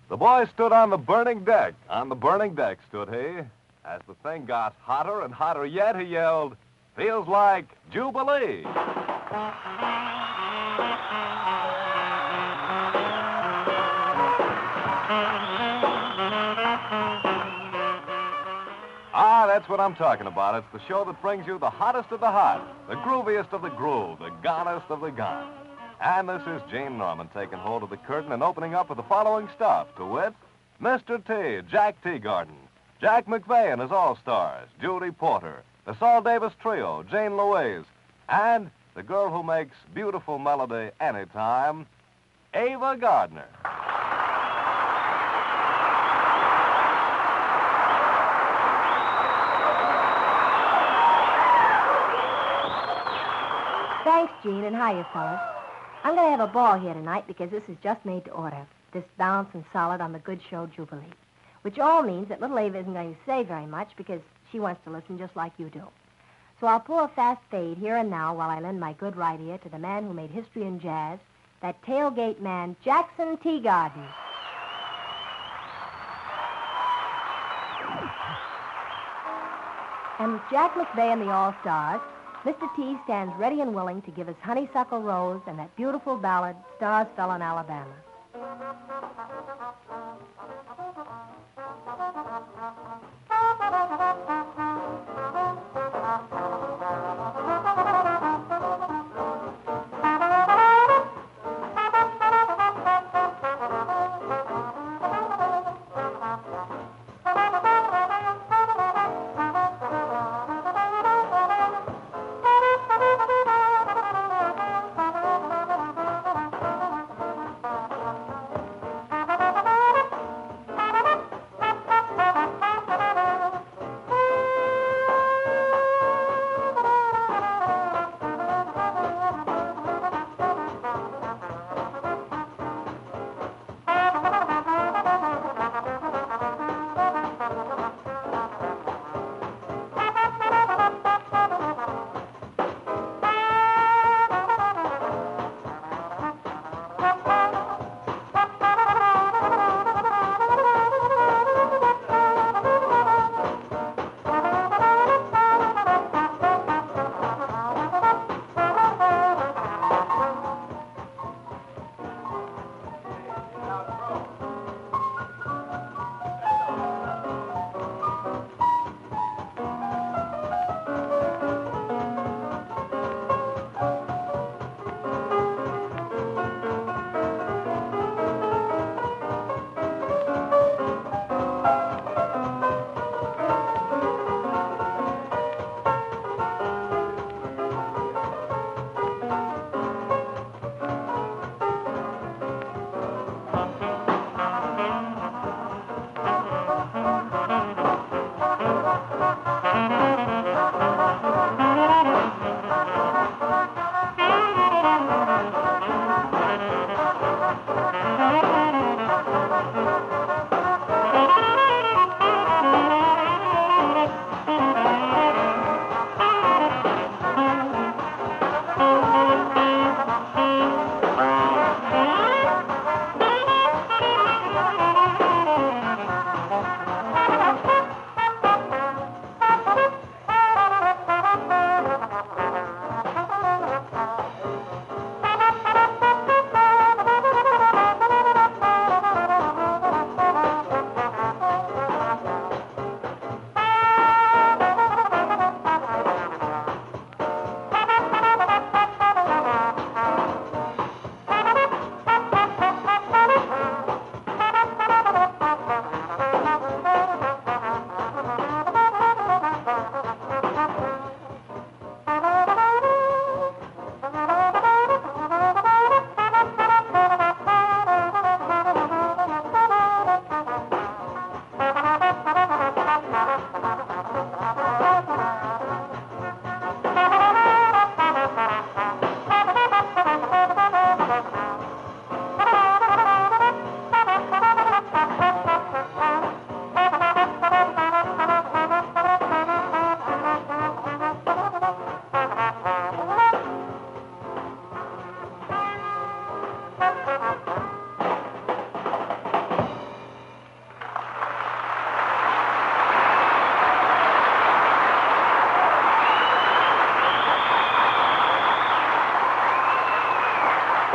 The boy stood on the burning deck. On the burning deck stood he. As the thing got hotter and hotter yet, he yelled, "Feels like Jubilee." That's what I'm talking about. It's the show that brings you the hottest of the hot, the grooviest of the groove, the gonest of the gone. And this is Gene Norman taking hold of the curtain and opening up with the following stuff, to wit, Mr. T, Jack Teagarden, Jack McVeigh and his all-stars, Judy Porter, the Saul Davis Trio, Jane Louise, and the girl who makes beautiful melody anytime, Ava Gardner. Thanks, Gene, and hiya, fellas. I'm going to have a ball here tonight because this is just made to order. This bounce and solid on the good show Jubilee. Which all means that little Ava isn't going to say very much because she wants to listen just like you do. So I'll pull a fast fade here and now while I lend my good right ear to the man who made history in jazz, that tailgate man, Jackson Teagarden. And with Jack McVeigh and the All-Stars, Mr. T stands ready and willing to give us Honeysuckle Rose and that beautiful ballad, Stars Fell in Alabama.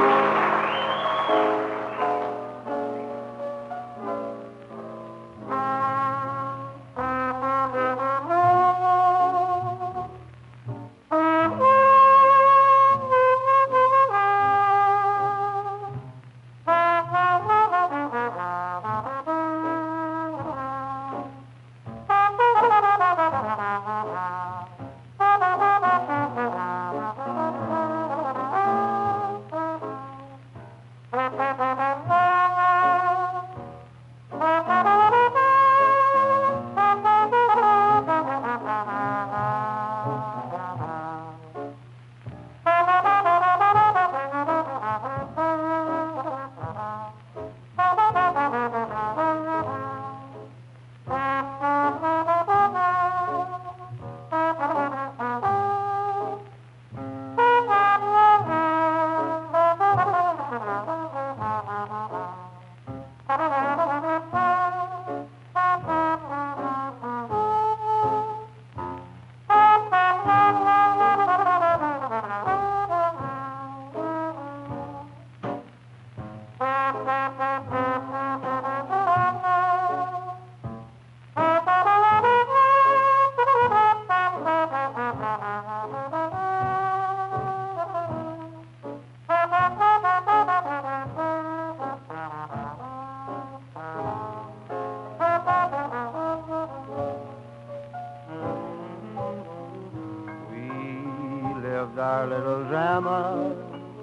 Our little drama.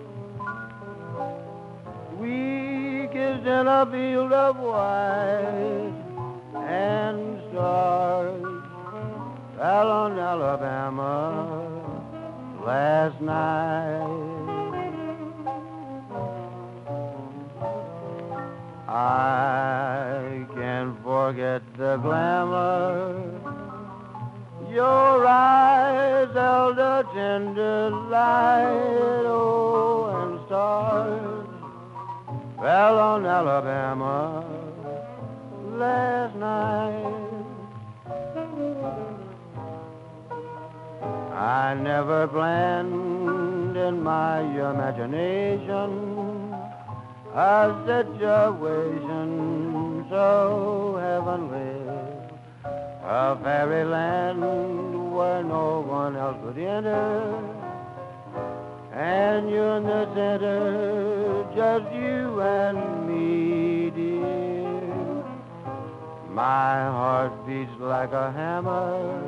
We kissed in a field of white, and stars fell on Alabama last night. I can't forget the glamour. Your eyes held a tender light, oh, and stars fell on Alabama last night. I never planned in my imagination a situation so heavenly, a fairyland where no one else could enter, and you're in the center, just you and me, dear. My heart beats like a hammer,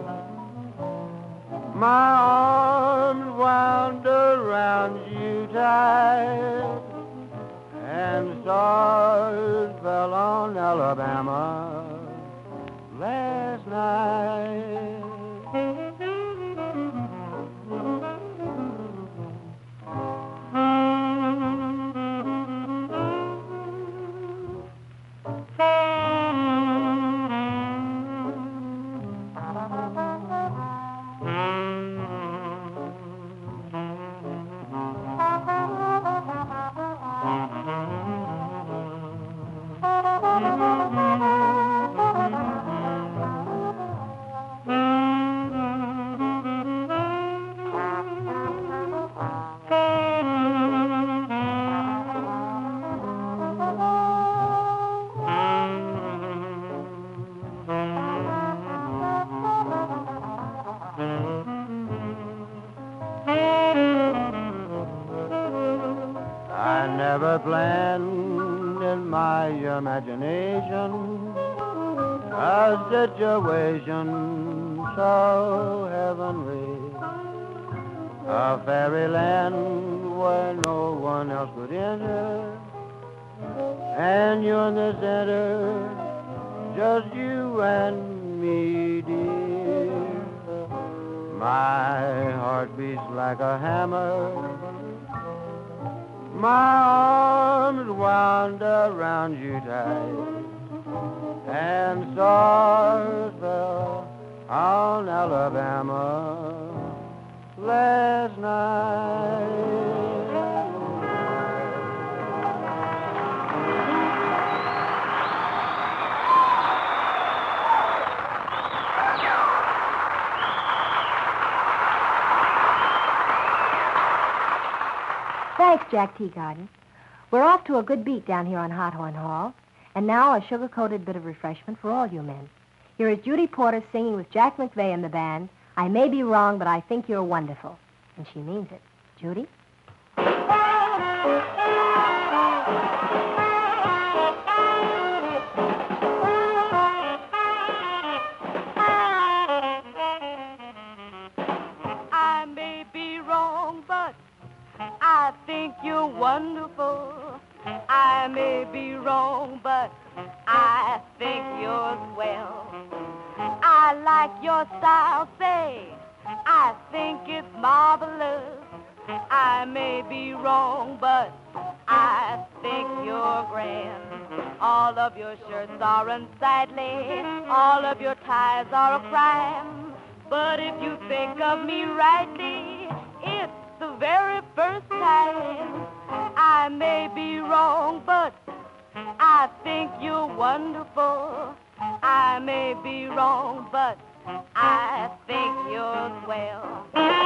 my arms wound around you tight, and stars fell on Alabama last night. I never planned in my imagination a situation so heavenly, a fairyland where no one else could enter, and you're in the center, just you and me, dear. My heart beats like a hammer, my arms wound around you tight, and stars fell on Alabama last night. Thanks, Jack Teagarden. We're off to a good beat down here on Hot Horn Hall. And now a sugar-coated bit of refreshment for all you men. Here is Judy Porter singing with Jack McVeigh and the band, I May Be Wrong, But I Think You're Wonderful. And she means it. Judy? I may be wrong, but I think you're wonderful. I may be wrong, but I think you're swell. I like your style, say, I think it's marvelous. I may be wrong, but I think you're grand. All of your shirts are unsightly, all of your ties are a crime. But if you think of me rightly, it's the very first time. I may be wrong, but I think you're wonderful. I may be wrong, but I think you're swell.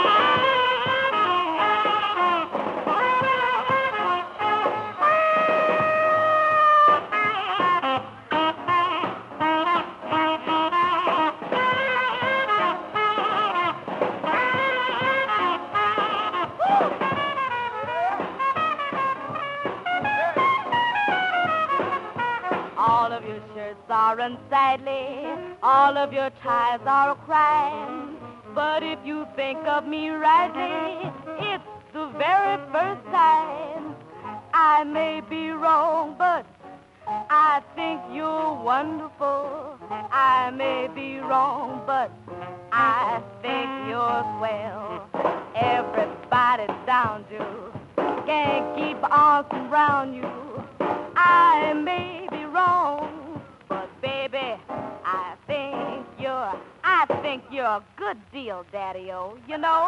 All of your shirts are unsightly, all of your ties are a crime. But if you think of me rightly, it's the very first time. I may be wrong, but I think you're wonderful. I may be wrong, but I think you're swell. Everybody's down you, can't keep arms around you. I may be wrong, but baby, I think you're a good deal, Daddy-O, you know?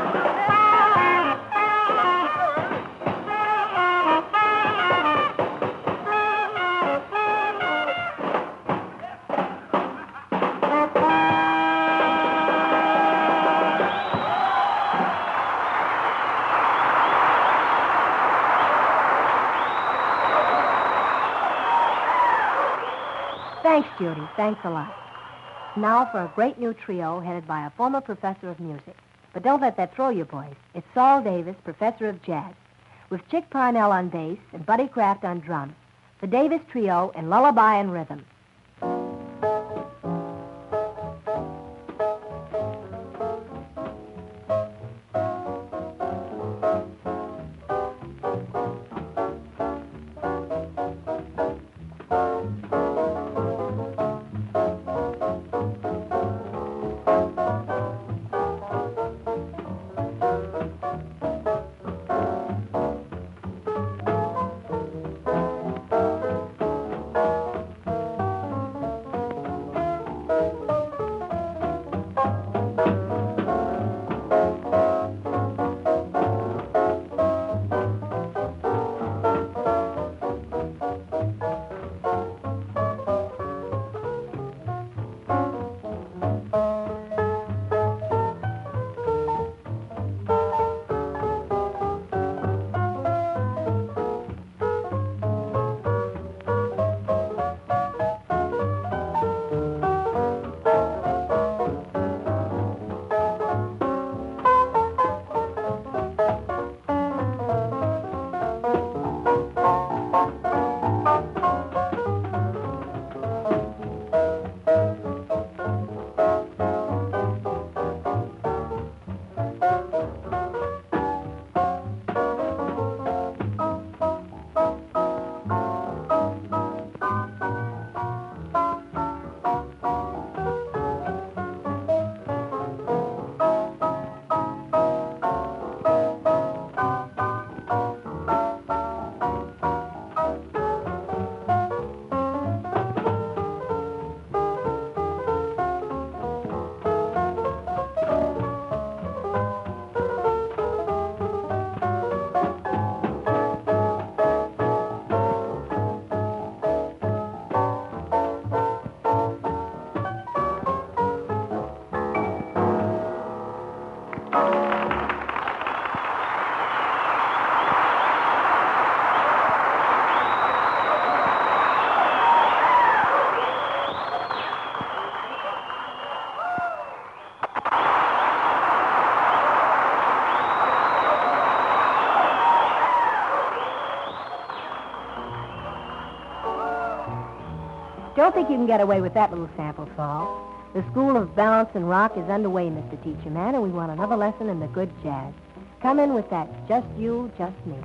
Thanks, Judy. Thanks a lot. Now for a great new trio headed by a former professor of music. But don't let that throw you, boys. It's Saul Davis, professor of jazz, with Chick Parnell on bass and Buddy Kraft on drums. The Davis Trio in Lullaby and Rhythm. Don't think you can get away with that little sample, Saul. The School of Balance and Rock is underway, Mr. Teacher Man, and we want another lesson in the good jazz. Come in with that Just You, Just Me.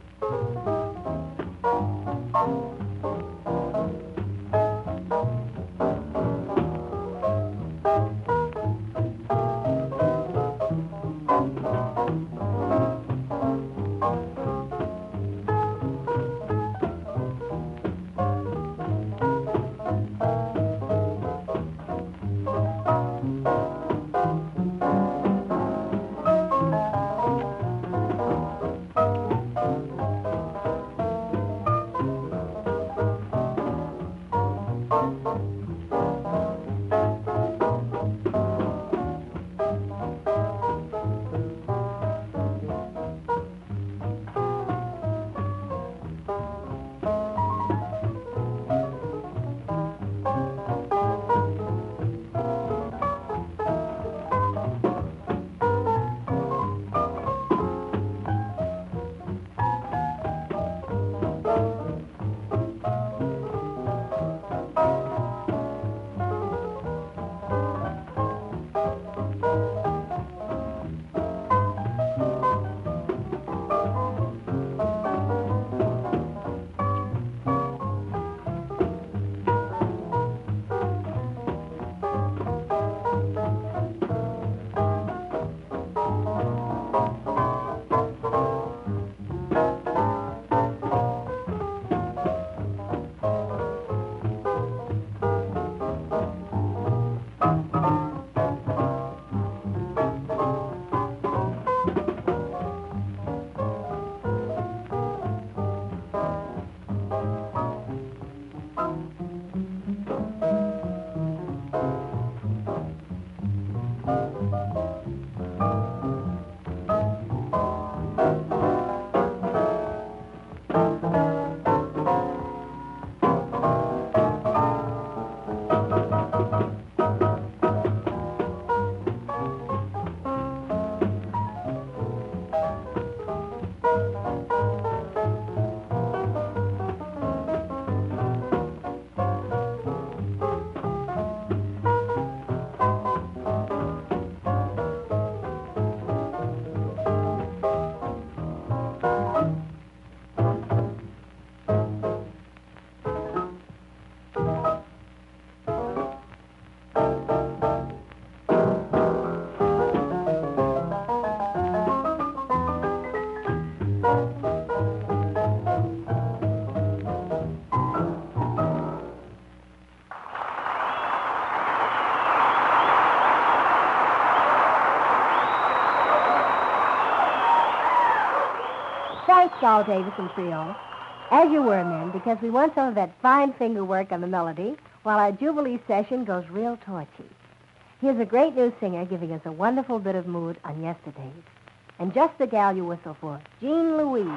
Thanks, Saul Davison Trio. As you were, men, because we want some of that fine finger work on the melody while our Jubilee session goes real torchy. Here's a great new singer giving us a wonderful bit of mood on Yesterdays. And just the gal you whistle for, Jean Louise.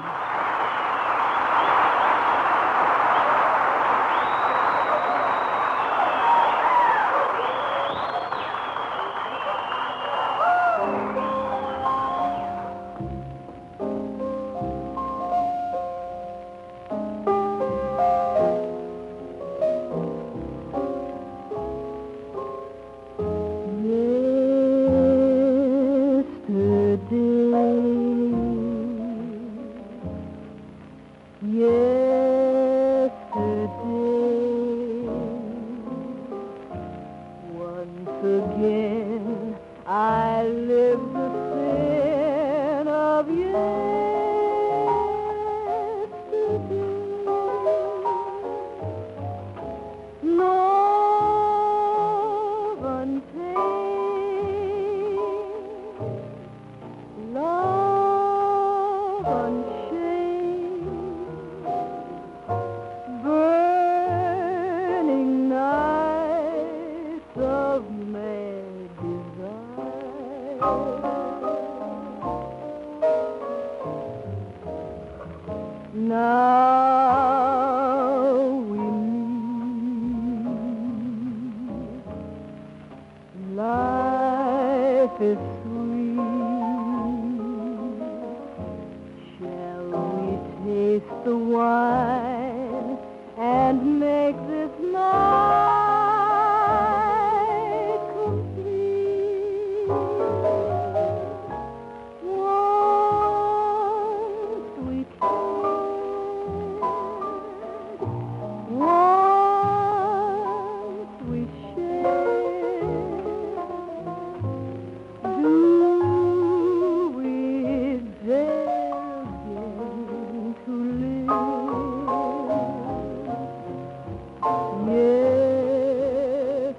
and make this night complete. One sweet kiss, once we share. Do we dare again to live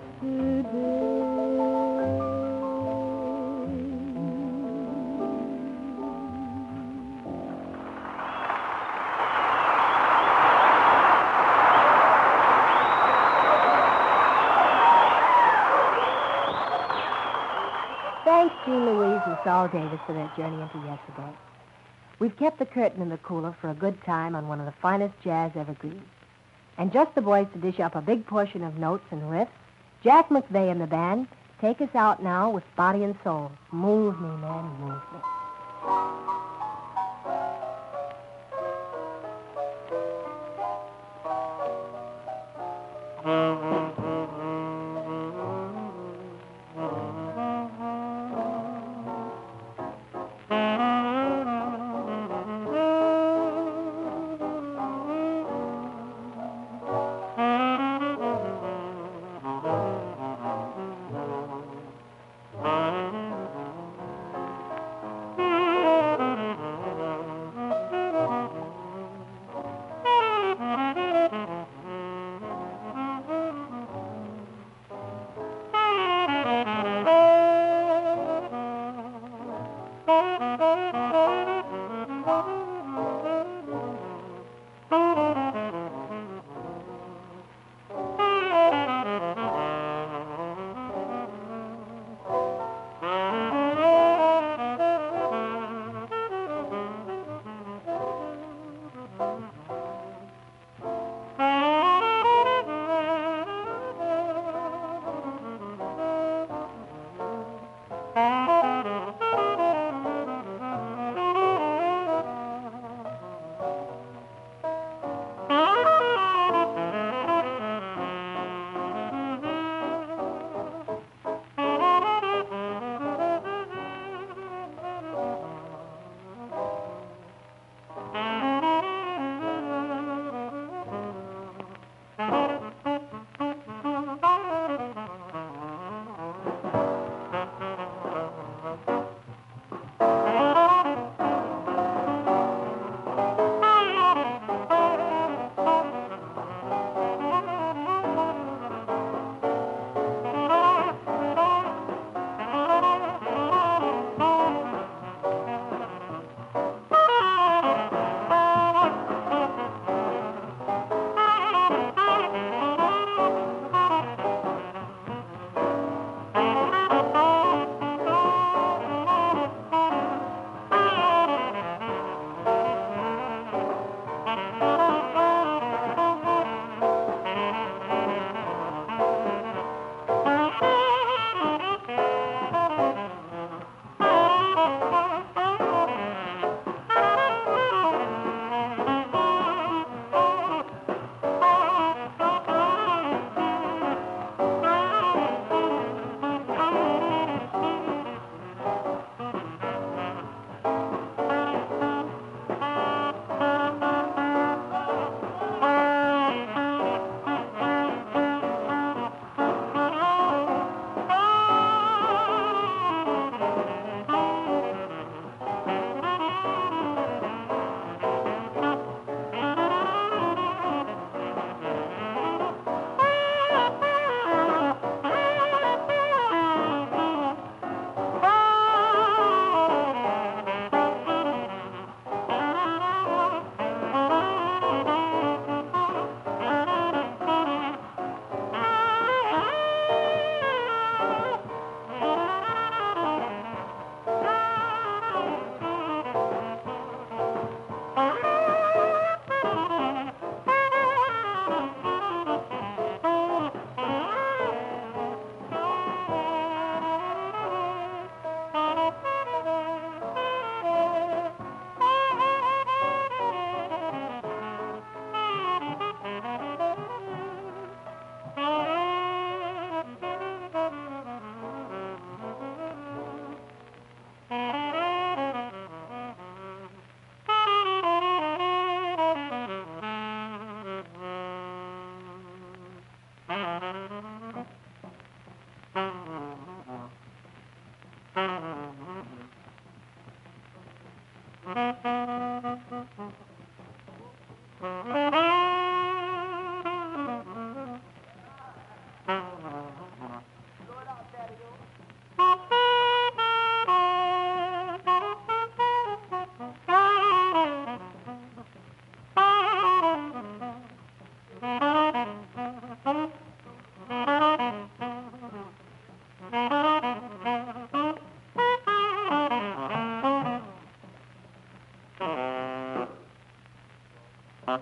Thanks, Jean Louise and Saul Davis, for their journey into yesterday. We've kept the curtain in the cooler for a good time on one of the finest jazz evergreens. And just the boys to dish up a big portion of notes and riffs, Jack McVeigh and the band take us out now with Body and Soul. Move me, man, move me.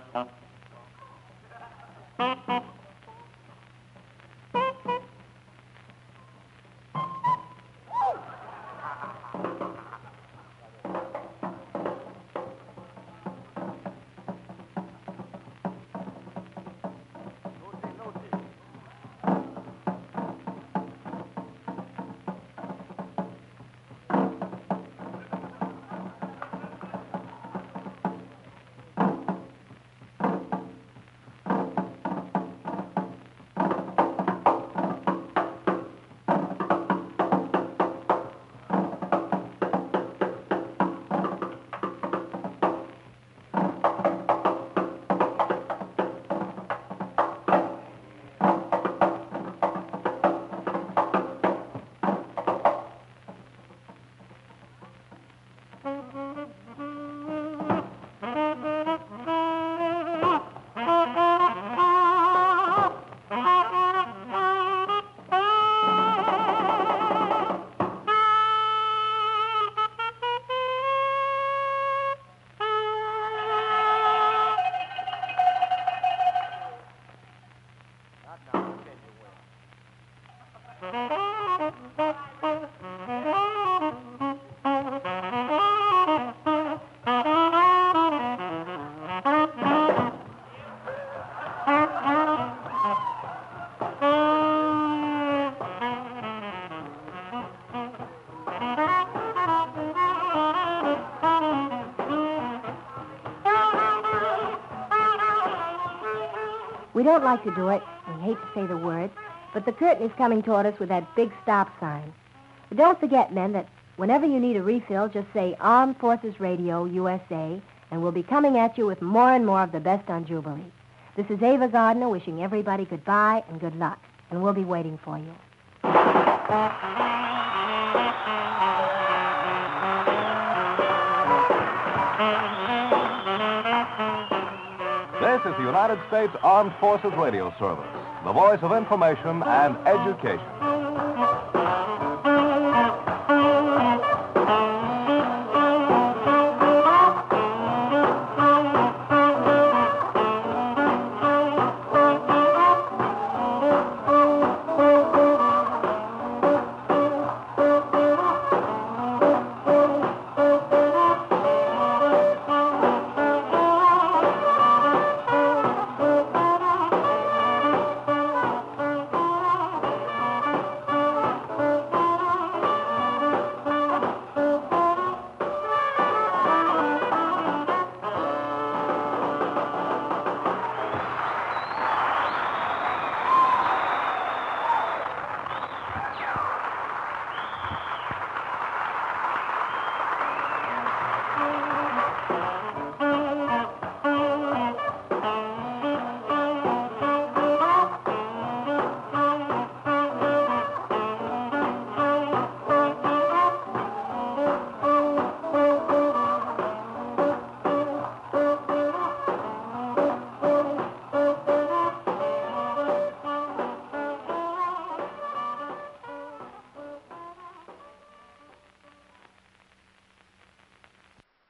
We don't like to do it. We hate to say the word. But the curtain is coming toward us with that big stop sign. But don't forget, men, that whenever you need a refill, just say Armed Forces Radio, USA, and we'll be coming at you with more and more of the best on Jubilee. This is Ava Gardner wishing everybody goodbye and good luck. And we'll be waiting for you. This is the United States Armed Forces Radio Service, the voice of information and education.